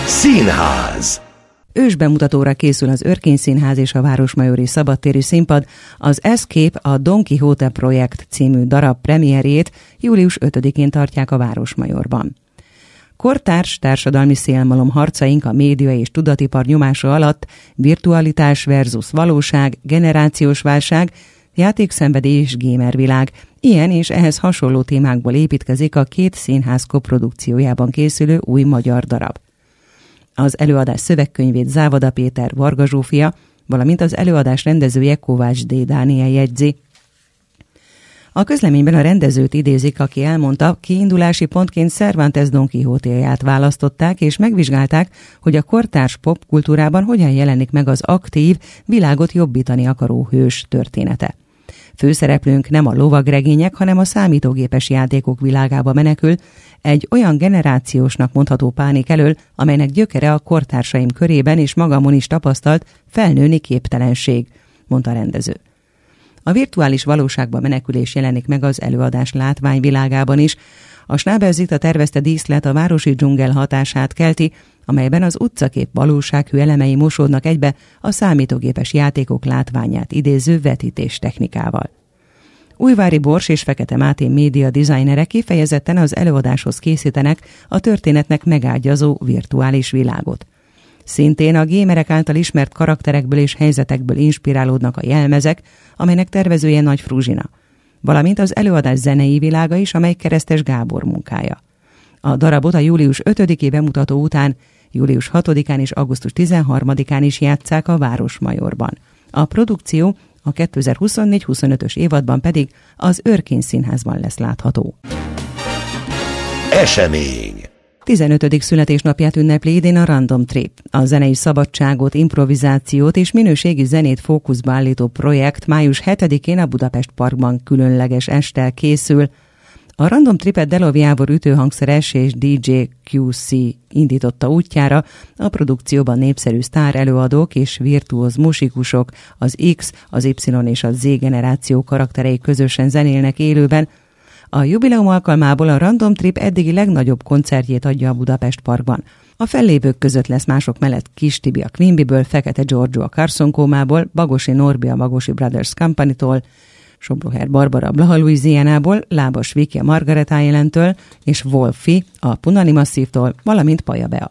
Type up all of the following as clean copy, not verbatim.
Színház. Ősbemutatóra készül az Örkény Színház és a Városmajori Szabadtéri Színpad. Az Escape, a Don Quixote projekt című darab premierjét július 5-én tartják a Városmajorban. Kortárs társadalmi szélmalom harcaink a média és tudatipar nyomása alatt, virtualitás versus valóság, generációs válság, játékszenvedély és gamervilág. Ilyen és ehhez hasonló témákból építkezik a két színház koprodukciójában készülő új magyar darab. Az előadás szövegkönyvét Závada Péter, Varga Zsófia, valamint az előadás rendezője Kovács D. Dániel jegyzi. A közleményben a rendezőt idézik, aki elmondta, kiindulási pontként Cervantes Don Quixote-ját választották, és megvizsgálták, hogy a kortárs popkultúrában hogyan jelenik meg az aktív, világot jobbítani akaró hős története. Főszereplőnk nem a lovagregények, hanem a számítógépes játékok világába menekül, egy olyan generációsnak mondható pánik elől, amelynek gyökere a kortársaim körében és magamon is tapasztalt felnőni képtelenség, mondta a rendező. A virtuális valóságba menekülés jelenik meg az előadás látványvilágában is. A Schnabel-Zita tervezte díszlet a városi dzsungel hatását kelti, amelyben az utcakép valósághű elemei mosódnak egybe a számítógépes játékok látványát idéző vetítés technikával. Újvári Bors és Fekete Máté média dizájnerek kifejezetten az előadáshoz készítenek a történetnek megágyazó virtuális világot. Szintén a gémerek által ismert karakterekből és helyzetekből inspirálódnak a jelmezek, amelynek tervezője Nagy Fruzsina, valamint az előadás zenei világa is, amely Keresztes Gábor munkája. A darabot a július 5-i bemutató után július 6-án és augusztus 13-án is játsszák a Városmajorban. A produkció a 2024-25-ös évadban pedig az Örkény Színházban lesz látható. Esemény. 15. születésnapját ünnepli idén a Random Trip. A zenei szabadságot, improvizációt és minőségi zenét fókuszba állító projekt május 7-én a Budapest Parkban különleges esttel készül. A Random Tripet Delov Jávor ütőhangszeres és DJ QC indította útjára, a produkcióban népszerű sztár előadók és virtuóz musikusok, az X, az Y és a Z generáció karakterei közösen zenélnek élőben. A jubileum alkalmából a Random Trip eddigi legnagyobb koncertjét adja a Budapest Parkban. A fellépők között lesz mások mellett Kis Tibi a Queenbee-ből, Fekete Giorgio a Carson Kómából, Bagosi Norbi a Bagosi Brothers Company-tól, Sobroher Barbara a Blaha Louisianából, Lábas Viki a Margaret Island-től és Wolfi a Punani Masszívtól, valamint Paja Bea.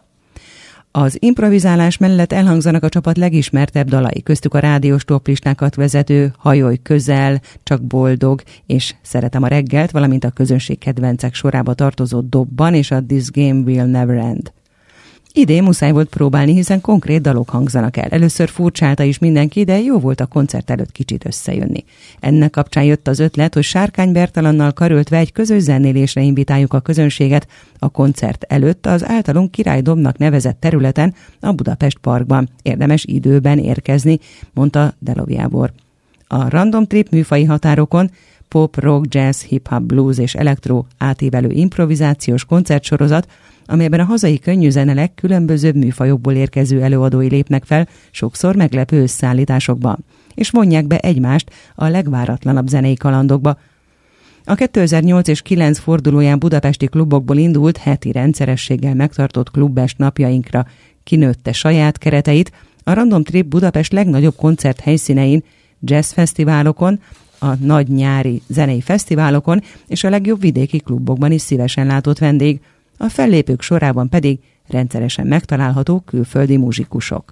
Az improvizálás mellett elhangzanak a csapat legismertebb dalai, köztük a rádiós toplistákat vezető Hajolj közel, Csak boldog és Szeretem a reggelt, valamint a közönség kedvencek sorába tartozó Dobban és a This Game Will Never End. Idén muszáj volt próbálni, hiszen konkrét dalok hangzanak el. Először furcsálta is mindenki, de jó volt a koncert előtt kicsit összejönni. Ennek kapcsán jött az ötlet, hogy Sárkány Bertalannal karöltve egy közös zenélésre invitáljuk a közönséget a koncert előtt az általunk Királydombnak nevezett területen, a Budapest Parkban. Érdemes időben érkezni, mondta Delov Jávor. A Random Trip műfaji határokon pop, rock, jazz, hip-hop, blues és elektro átívelő improvizációs koncertsorozat, amelyben a hazai könnyűzene legkülönbözőbb műfajokból érkező előadói lépnek fel, sokszor meglepő összeállításokban, és vonják be egymást a legváratlanabb zenei kalandokba. A 2008 és 9 fordulóján budapesti klubokból indult, heti rendszerességgel megtartott klubest napjainkra kinőtte saját kereteit, a Random Trip Budapest legnagyobb koncert helyszínein, jazzfesztiválokon, a nagy nyári zenei fesztiválokon és a legjobb vidéki klubokban is szívesen látott vendég, a fellépők sorában pedig rendszeresen megtalálható külföldi muzsikusok.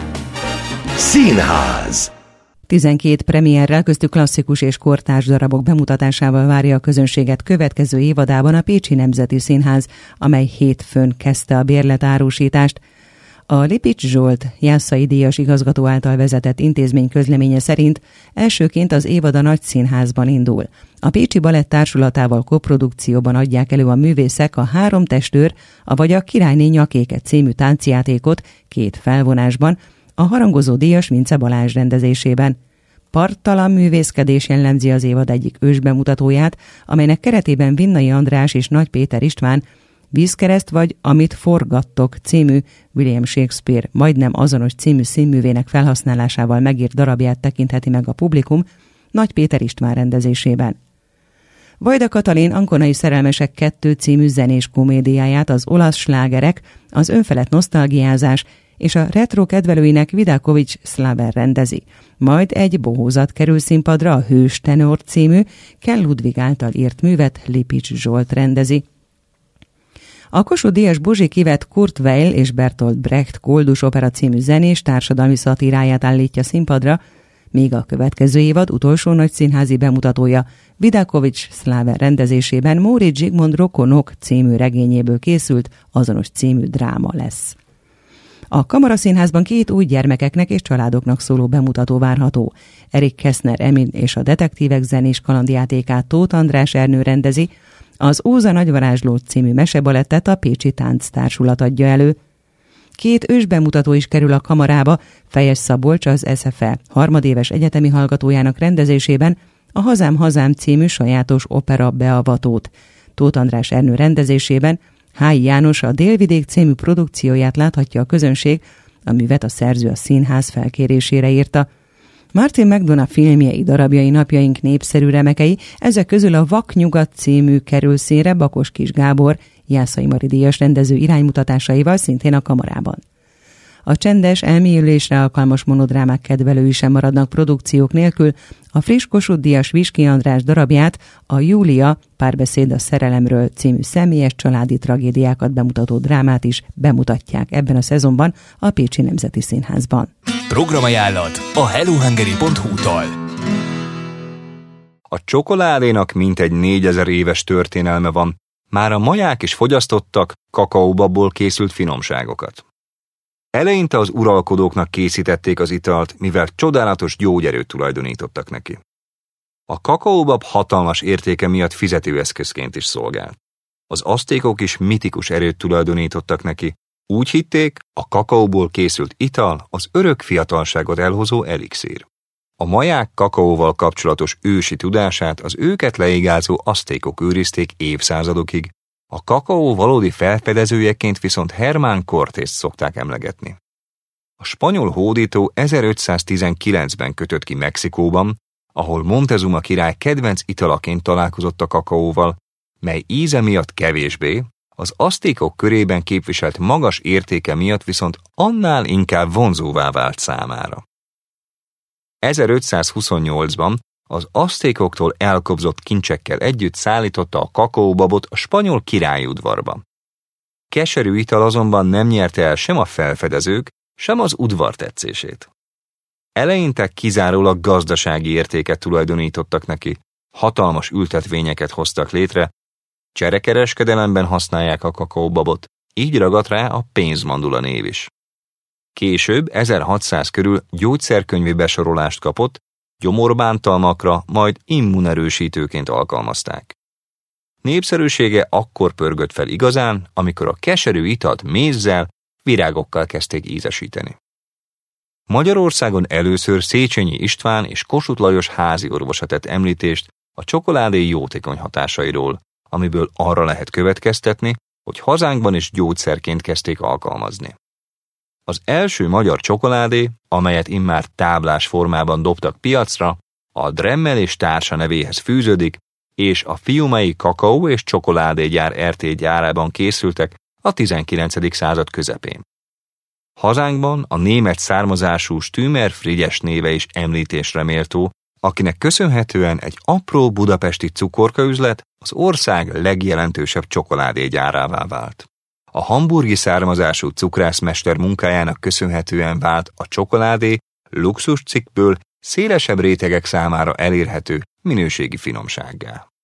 Színház. 12 premierrel, köztük klasszikus és kortárs darabok bemutatásával várja a közönséget következő évadában a Pécsi Nemzeti Színház, amely hétfőn kezdte a bérletárusítást. A Lipics Zsolt Jászai díjas igazgató által vezetett intézmény közleménye szerint elsőként az évad a Nagyszínházban indul. A Pécsi Balett Társulatával koprodukcióban adják elő a művészek a Három testőr, avagy a Királyné nyakéke című táncjátékot 2 felvonásban, a harangozó díjas Vince Balázs rendezésében. Parttalan művészkedés jellemzi az évad egyik ősbemutatóját, amelynek keretében Vinnai András és Nagy Péter István Vízkereszt vagy Amit forgattok című William Shakespeare majdnem azonos című színművének felhasználásával megírt darabját tekintheti meg a publikum Nagy Péter István rendezésében. Vajda Katalin Ankonai Szerelmesek 2 című zenés komédiáját az olasz slágerek, az önfelett nosztalgiázás és a retro kedvelőinek Vidakovics Slaver rendezi. Majd egy bohózat kerül színpadra, a Hős tenor című, Kell Ludwig által írt művet Lipicz Zsolt rendezi. A Kossuth-díjas Bozsik Ivett Kurt Weill és Bertolt Brecht Koldus opera című zenés társadalmi szatíráját állítja színpadra, míg a következő évad utolsó nagy színházi bemutatója Vidakovics Slaver rendezésében Móricz Zsigmond Rokonok című regényéből készült azonos című dráma lesz. A Kamaraszínházban 2 új gyermekeknek és családoknak szóló bemutató várható. Erik Kessner Emil és a Detektívek zenés kalandjátékát Tóth András Ernő rendezi, az Óza nagyvarázsló című mesebalettet a Pécsi Tánctársulat adja elő. 2 ősbemutató is kerül a Kamarába, Fejes Szabolcs az SFE harmadéves egyetemi hallgatójának rendezésében a Hazám, hazám című sajátos opera beavatót. Tóth András Ernő rendezésében Hályi János a Délvidék című produkcióját láthatja a közönség, a művet a szerző a színház felkérésére írta. Martin McDonagh filmjei, darabjai napjaink népszerű remekei, ezek közül a Vaknyugat című kerül színre Bakos Kis Gábor, Jászai Mari díjas rendező iránymutatásaival szintén a Kamarában. A csendes, elmélyülésre alkalmas monodrámák kedvelői sem maradnak produkciók nélkül, a friss Kossuth-díjas Viski András darabját, a Júlia, Párbeszéd a szerelemről című személyes családi tragédiákat bemutató drámát is bemutatják ebben a szezonban a Pécsi Nemzeti Színházban. Programajánlat a hellohungary.hu-tól. A csokoládénak mintegy 4000 éves történelme van, már a maják is fogyasztottak kakaóbabból készült finomságokat. Eleinte az uralkodóknak készítették az italt, mivel csodálatos gyógyerőt tulajdonítottak neki. A kakaóbab hatalmas értéke miatt fizetőeszközként is szolgált. Az aztékok is mitikus erőt tulajdonítottak neki, úgy hitték, a kakaóból készült ital az örök fiatalságot elhozó elixír. A maják kakaóval kapcsolatos ősi tudását az őket leigázó aztékok őrizték évszázadokig, a kakaó valódi felfedezőjeként viszont Hermán Cortést szokták emlegetni. A spanyol hódító 1519-ben kötött ki Mexikóban, ahol Montezuma király kedvenc italaként találkozott a kakaóval, mely íze miatt kevésbé, az aztékok körében képviselt magas értéke miatt viszont annál inkább vonzóvá vált számára. 1528-ban az aztékoktól elkobzott kincsekkel együtt szállította a kakaóbabot a spanyol királyudvarba. Keserű ital azonban nem nyerte el sem a felfedezők, sem az udvar tetszését. Eleinte kizárólag gazdasági értéket tulajdonítottak neki, hatalmas ültetvényeket hoztak létre, cserekereskedelemben használják a kakaóbabot, így ragadt rá a pénzmandula név is. Később 1600 körül gyógyszerkönyvi besorolást kapott, gyomorbántalmakra, majd immunerősítőként alkalmazták. Népszerűsége akkor pörgött fel igazán, amikor a keserű italt mézzel, virágokkal kezdték ízesíteni. Magyarországon először Széchenyi István és Kossuth Lajos házi orvosa tett említést a csokoládé jótékony hatásairól, amiből arra lehet következtetni, hogy hazánkban is gyógyszerként kezdték alkalmazni. Az első magyar csokoládé, amelyet immár táblás formában dobtak piacra, a Dremmel és társa nevéhez fűződik, és a Fiumei kakaó és csokoládégyár RT gyárában készültek a 19. század közepén. Hazánkban a német származású Stümer Frigyes néve is említésre méltó, akinek köszönhetően egy apró budapesti cukorkaüzlet az ország legjelentősebb csokoládégyárává vált. A hamburgi származású cukrászmester munkájának köszönhetően vált a csokoládé luxuscikkből szélesebb rétegek számára elérhető minőségi finomsággá.